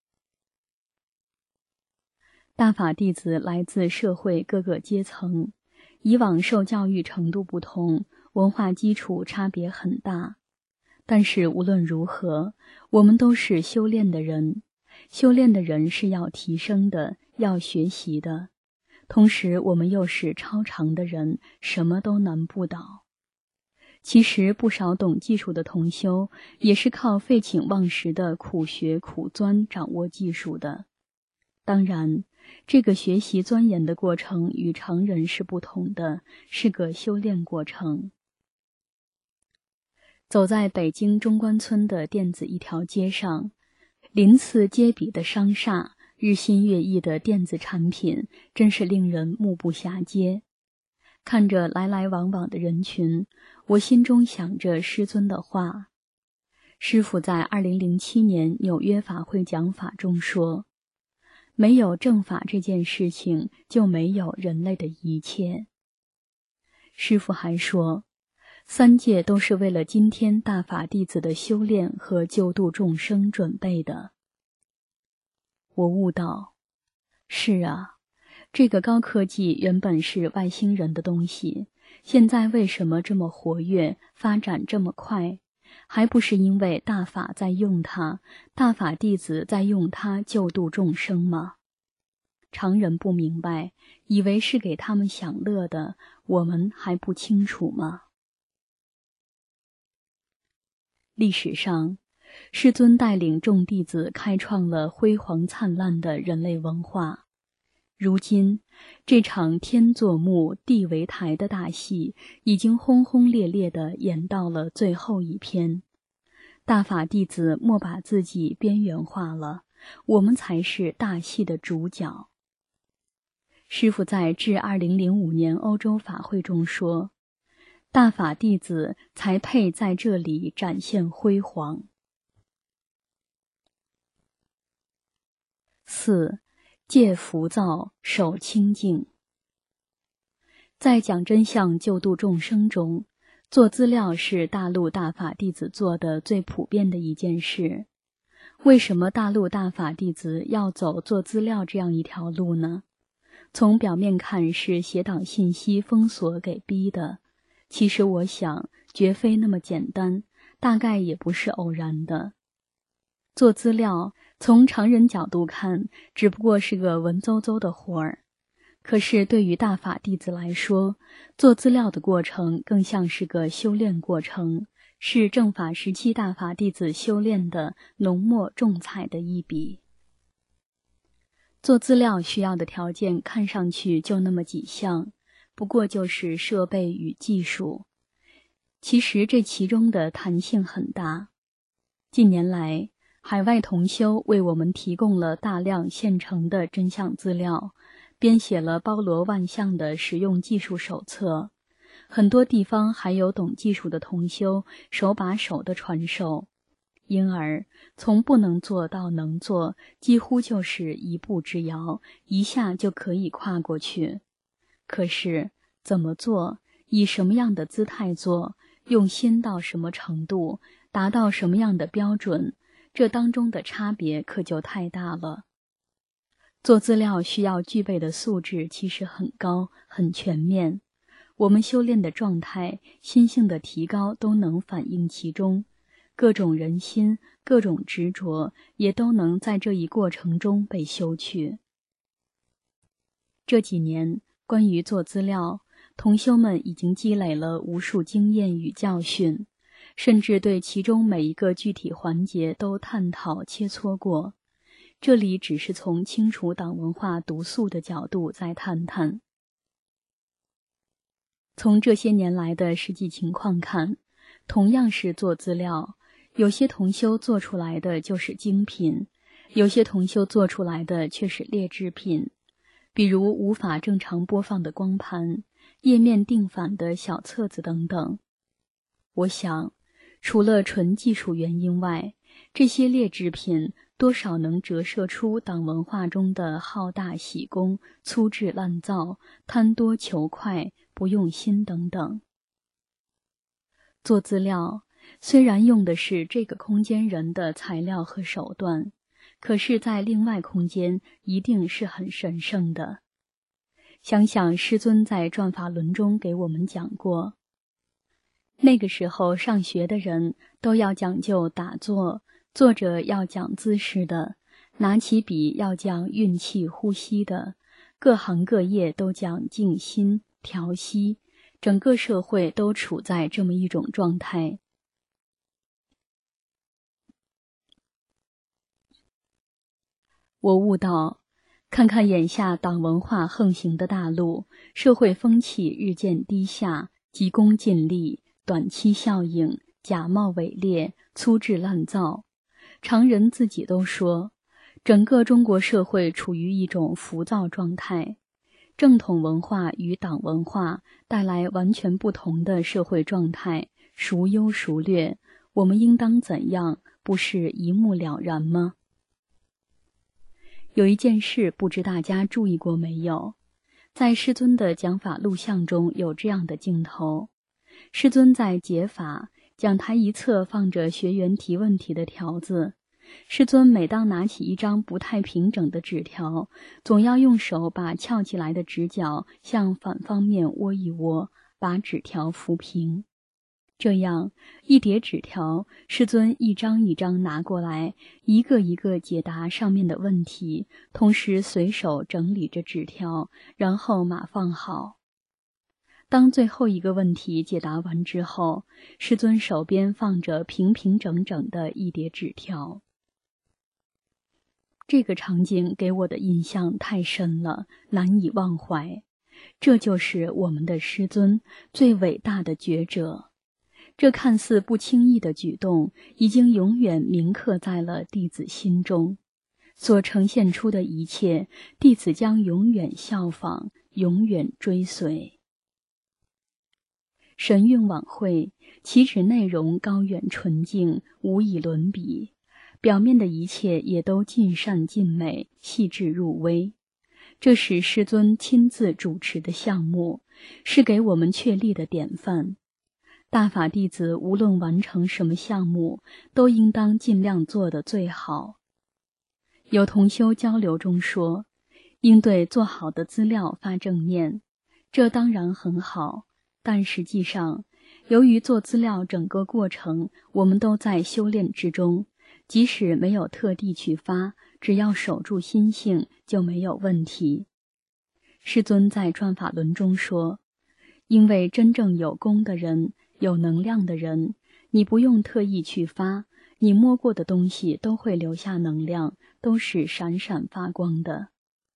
大法弟子来自社会各个阶层，以往受教育程度不同，文化基础差别很大。但是无论如何，我们都是修炼的人，修炼的人是要提升的，要学习的。同时我们又是超常的人，什么都难不倒。其实不少懂技术的同修，也是靠废寝忘食的苦学苦钻掌握技术的。当然，这个学习钻研的过程与常人是不同的，是个修炼过程。走在北京中关村的电子一条街上，鳞次栉比的商厦，日新月异的电子产品，真是令人目不暇接。看着来来往往的人群，我心中想着师尊的话。师父在二零零七年纽约法会讲法中说，没有正法这件事情，就没有人类的一切。师父还说，三界都是为了今天大法弟子的修炼和救度众生准备的。我悟道，是啊，这个高科技原本是外星人的东西，现在为什么这么活跃，发展这么快？还不是因为大法在用它，大法弟子在用它救度众生吗？常人不明白，以为是给他们享乐的，我们还不清楚吗？历史上，师尊带领众弟子开创了辉煌灿烂的人类文化。如今，这场天作幕地为台的大戏已经轰轰烈烈地演到了最后一篇。大法弟子莫把自己边缘化了，我们才是大戏的主角。师父在致二零零五年欧洲法会中说，大法弟子才配在这里展现辉煌。四，戒浮躁，守清净。在讲真相救度众生中，做资料是大陆大法弟子做的最普遍的一件事。为什么大陆大法弟子要走做资料这样一条路呢？ 从表面看是写档信息封锁给逼的，其实我想绝非那么简单，大概也不是偶然的。做资料从常人角度看只不过是个文绉绉的活儿，可是对于大法弟子来说，做资料的过程更像是个修炼过程，是正法时期大法弟子修炼的浓墨重彩的一笔。做资料需要的条件看上去就那么几项，不过就是设备与技术。其实这其中的弹性很大。近年来，海外同修为我们提供了大量现成的真相资料，编写了包罗万象的使用技术手册，很多地方还有懂技术的同修手把手的传授，因而从不能做到能做，几乎就是一步之遥，一下就可以跨过去。可是怎么做，以什么样的姿态做，用心到什么程度，达到什么样的标准，这当中的差别可就太大了。做资料需要具备的素质其实很高，很全面，我们修炼的状态、心性的提高都能反映其中，各种人心、各种执着也都能在这一过程中被修去。这几年关于做资料，同修们已经积累了无数经验与教训，甚至对其中每一个具体环节都探讨切磋过。这里只是从清除党文化毒素的角度再谈谈。从这些年来的实际情况看，同样是做资料，有些同修做出来的就是精品，有些同修做出来的却是劣质品，比如无法正常播放的光盘、页面定反的小册子等等。我想，除了纯技术原因外，这些劣质品多少能折射出党文化中的好大喜功、粗制滥造、贪多求快、不用心等等。做资料虽然用的是这个空间人的材料和手段，可是在另外空间一定是很神圣的。想想师尊在转法轮中给我们讲过，那个时候上学的人都要讲究打坐，坐着要讲姿势的，拿起笔要讲运气呼吸的，各行各业都讲静心调息，整个社会都处在这么一种状态。我悟到，看看眼下党文化横行的大陆，社会风气日渐低下，急功近利、短期效应、假冒伪劣、粗制滥造。常人自己都说，整个中国社会处于一种浮躁状态，正统文化与党文化带来完全不同的社会状态，孰优孰劣，我们应当怎样，不是一目了然吗？有一件事不知大家注意过没有，在师尊的讲法录像中有这样的镜头，师尊在解法，讲台一侧放着学员提问题的条子，师尊每当拿起一张不太平整的纸条，总要用手把翘起来的直角向反方面窝一窝，把纸条扶平。这样一叠纸条，师尊一张一张拿过来，一个一个解答上面的问题，同时随手整理着纸条，然后码放好。当最后一个问题解答完之后，师尊手边放着平平整整的一叠纸条。这个场景给我的印象太深了，难以忘怀。这就是我们的师尊，最伟大的觉者。这看似不经意的举动，已经永远铭刻在了弟子心中。所呈现出的一切，弟子将永远效仿，永远追随。神韵晚会，其旨内容高远纯净，无以伦比，表面的一切也都尽善尽美，细致入微。这是师尊亲自主持的项目，是给我们确立的典范。大法弟子无论完成什么项目，都应当尽量做得最好。有同修交流中说， 应对做好的资料发正念，这当然很好，但实际上，由于做资料整个过程我们都在修炼之中，即使没有特地去发，只要守住心性就没有问题。世尊在转法轮中说，因为真正有功的人，有能量的人，你不用特意去发，你摸过的东西都会留下能量，都是闪闪发光的。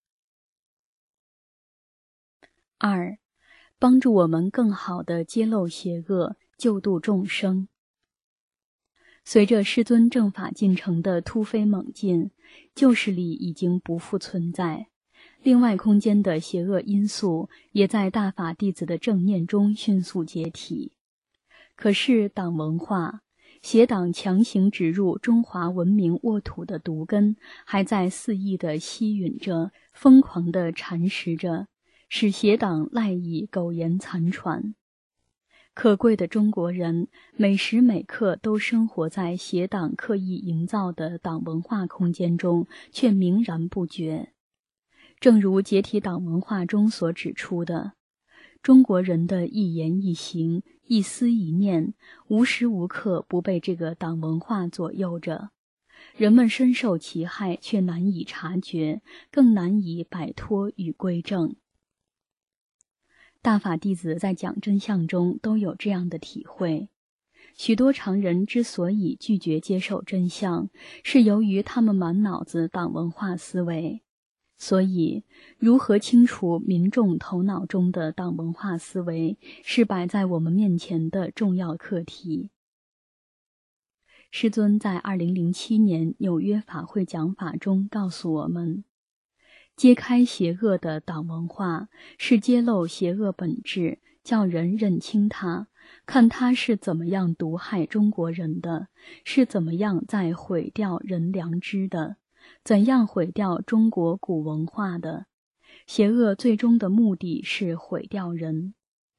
二，帮助我们更好地揭露邪恶，救度众生。随着师尊正法进程的突飞猛进，旧势力已经不复存在，另外空间的邪恶因素也在大法弟子的正念中迅速解体。可是党文化，邪党强行植入中华文明沃土的毒根，还在肆意地吸吮着，疯狂地蚕食着，使邪党赖以苟延残喘。可贵的中国人每时每刻都生活在邪党刻意营造的党文化空间中，却明然不觉。正如解体党文化中所指出的，中国人的一言一行、一思一念，无时无刻不被这个党文化左右着。人们深受其害，却难以察觉，更难以摆脱与归正。大法弟子在讲真相中都有这样的体会。许多常人之所以拒绝接受真相，是由于他们满脑子党文化思维。所以，如何清除民众头脑中的党文化思维，是摆在我们面前的重要课题。师尊在二零零七年纽约法会讲法中告诉我们，揭开邪恶的党文化，是揭露邪恶本质，叫人认清它，看它是怎么样毒害中国人的，是怎么样在毁掉人良知的，怎样毁掉中国古文化的。邪恶最终的目的是毁掉人。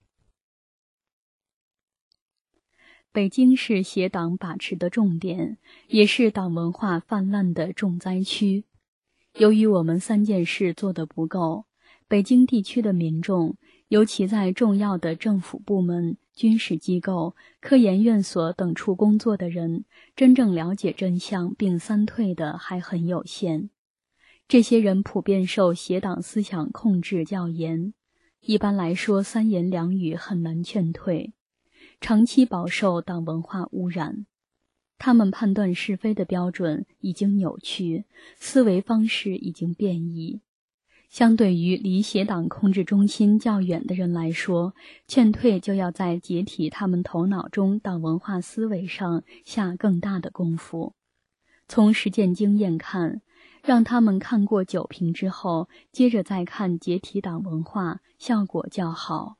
北京是邪党把持的重点，也是党文化泛滥的重灾区。由于我们三件事做得不够，北京地区的民众，尤其在重要的政府部门、军事机构、科研院所等处工作的人，真正了解真相并三退的还很有限。这些人普遍受邪党思想控制较严，一般来说三言两语很难劝退，长期饱受党文化污染。他们判断是非的标准已经扭曲，思维方式已经变异。相对于离邪党控制中心较远的人来说，劝退就要在解体他们头脑中党文化思维上下更大的功夫。从实践经验看，让他们看过酒瓶之后，接着再看解体党文化，效果较好。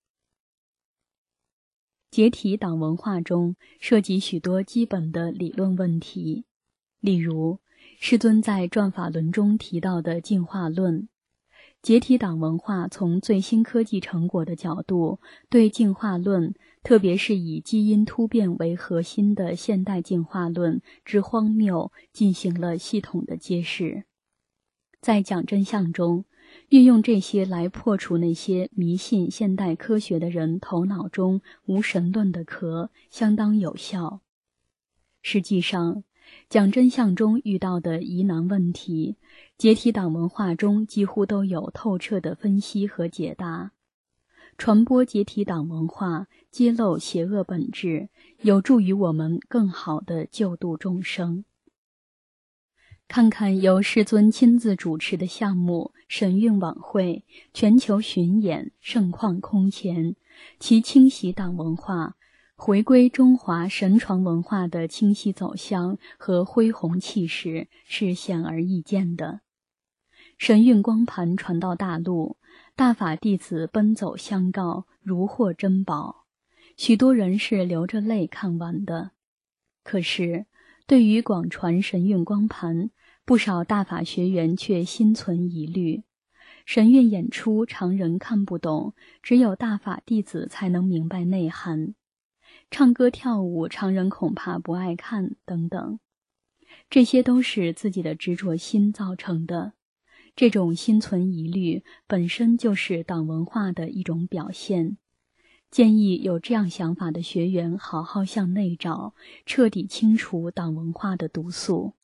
解体党文化中涉及许多基本的理论问题，例如师尊在转法轮中提到的进化论。解体党文化从最新科技成果的角度，对进化论，特别是以基因突变为核心的现代进化论之荒谬进行了系统的揭示。在讲真相中，运用这些来破除那些迷信现代科学的人头脑中无神论的壳，相当有效。实际上，讲真相中遇到的疑难问题，解体党文化中几乎都有透彻的分析和解答。传播解体党文化，揭露邪恶本质，有助于我们更好地救度众生。看看由师尊亲自主持的项目神韵晚会全球巡演盛况空前，其清洗党文化、回归中华神传文化的清晰走向和恢宏气势是显而易见的。神韵光盘传到大陆，大法弟子奔走相告，如获珍宝，许多人是流着泪看完的。可是对于广传神韵光盘，不少大法学员却心存疑虑。神韵演出常人看不懂，只有大法弟子才能明白内涵。唱歌跳舞常人恐怕不爱看等等，这些都是自己的执着心造成的。 这种心存疑虑本身就是党文化的一种表现。建议有这样想法的学员好好向内找，彻底清除党文化的毒素。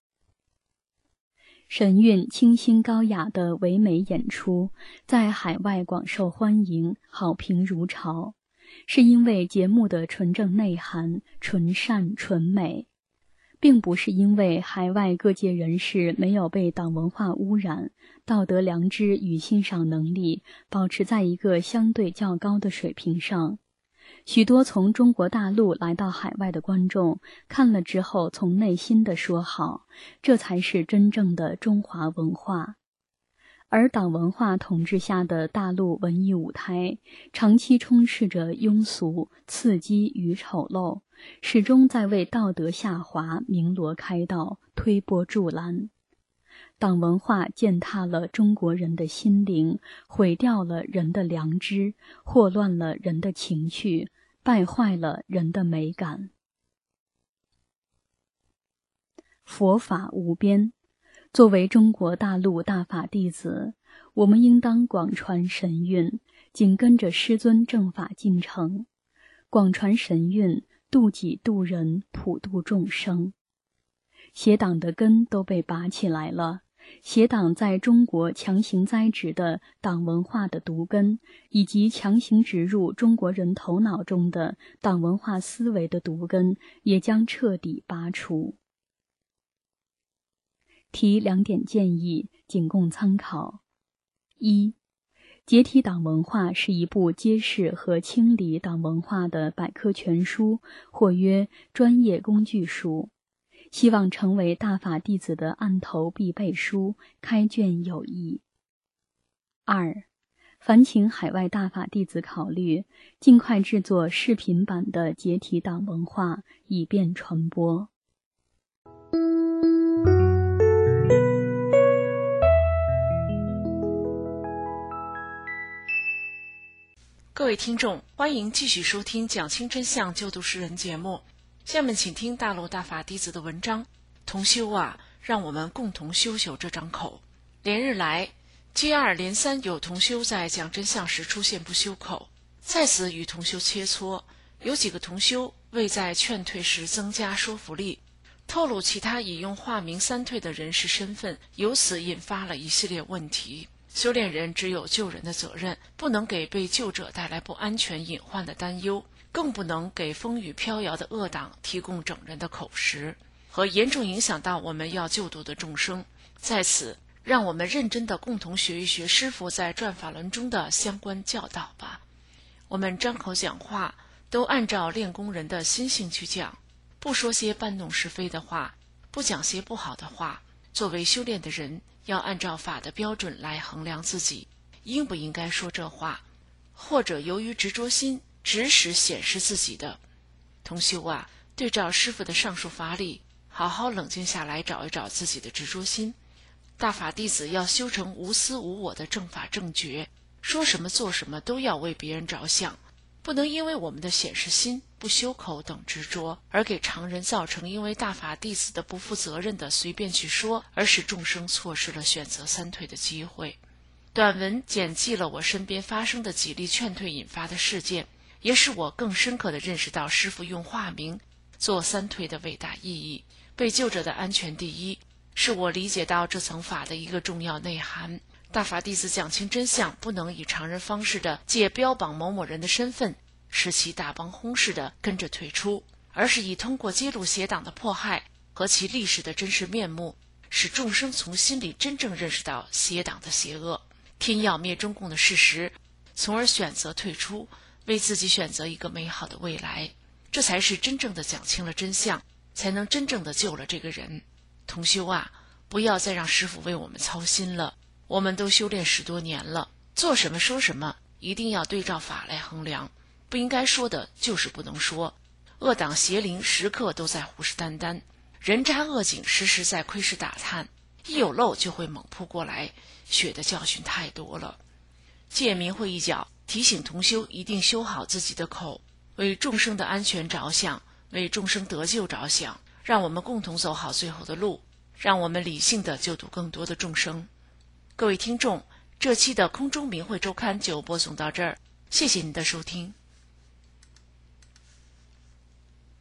神韵清新高雅的唯美演出在海外广受欢迎，好评如潮，是因为节目的纯正内涵，纯善纯美，并不是因为海外各界人士没有被党文化污染，道德良知与欣赏能力保持在一个相对较高的水平上。许多从中国大陆来到海外的观众看了之后，从内心的说好，这才是真正的中华文化。而党文化统治下的大陆文艺舞台，长期充斥着庸俗、刺激与丑陋，始终在为道德下滑鸣锣开道，推波助澜。党文化践踏了中国人的心灵，毁掉了人的良知，祸乱了人的情趣，败坏了人的美感。佛法无边，作为中国大陆大法弟子，我们应当广传神韵，紧跟着师尊正法进程，广传神韵，度己度人，普度众生。邪党的根都被拔起来了，邪党在中国强行栽植的党文化的毒根，以及强行植入中国人头脑中的党文化思维的毒根，也将彻底拔除。提两点建议，仅供参考。一、解体党文化是一部揭示和清理党文化的百科全书，或曰专业工具书，希望成为大法弟子的案头必备书，开卷有益。二、烦请海外大法弟子考虑尽快制作视频版的解体党文化，以便传播。 各位听众，欢迎继续收听讲清真相救度世人节目。下面请听大陆大法弟子的文章。同修啊，让我们共同修修这张口。连日来，接二连三有同修在讲真相时出现不修口，在此与同修切磋。有几个同修为在劝退时增加说服力，透露其他已用化名三退的人士身份，由此引发了一系列问题。修炼人只有救人的责任，不能给被救者带来不安全隐患的担忧，更不能给风雨飘摇的恶党提供整人的口实，和严重影响到我们要救度的众生。在此，让我们认真地共同学一学师父在转法轮中的相关教导吧。我们张口讲话都按照练功人的心性去讲，不说些搬弄是非的话，不讲些不好的话。作为修炼的人，要按照法的标准来衡量自己应不应该说这话，或者由于执着心指使显示自己的。同修啊，对照师父的上述法理，好好冷静下来找一找自己的执着心。大法弟子要修成无私无我的正法正觉，说什么做什么都要为别人着想，不能因为我们的显示心、不修口等执着，而给常人造成因为大法弟子的不负责任的随便去说，而使众生错失了选择三退的机会。短文简记了我身边发生的几例劝退引发的事件，也使我更深刻地认识到师父用化名做三退的伟大意义。被救者的安全第一，是我理解到这层法的一个重要内涵。大法弟子讲清真相，不能以常人方式的借标榜某某人的身份，使其大帮轰似的跟着退出，而是以通过揭露邪党的迫害和其历史的真实面目，使众生从心里真正认识到邪党的邪恶，天要灭中共的事实，从而选择退出，为自己选择一个美好的未来。这才是真正的讲清了真相，才能真正的救了这个人。同修啊，不要再让师父为我们操心了。我们都修炼十多年了，做什么说什么一定要对照法来衡量，不应该说的就是不能说。恶党邪灵时刻都在虎视眈眈，人渣恶警时时在窥视打探，一有漏就会猛扑过来，血的教训太多了。借明慧一角，提醒同修一定修好自己的口，为众生的安全着想，为众生得救着想，让我们共同走好最后的路，让我们理性的救度更多的众生。 各位听众，这期的空中明慧周刊就播送到这儿，谢谢您的收听。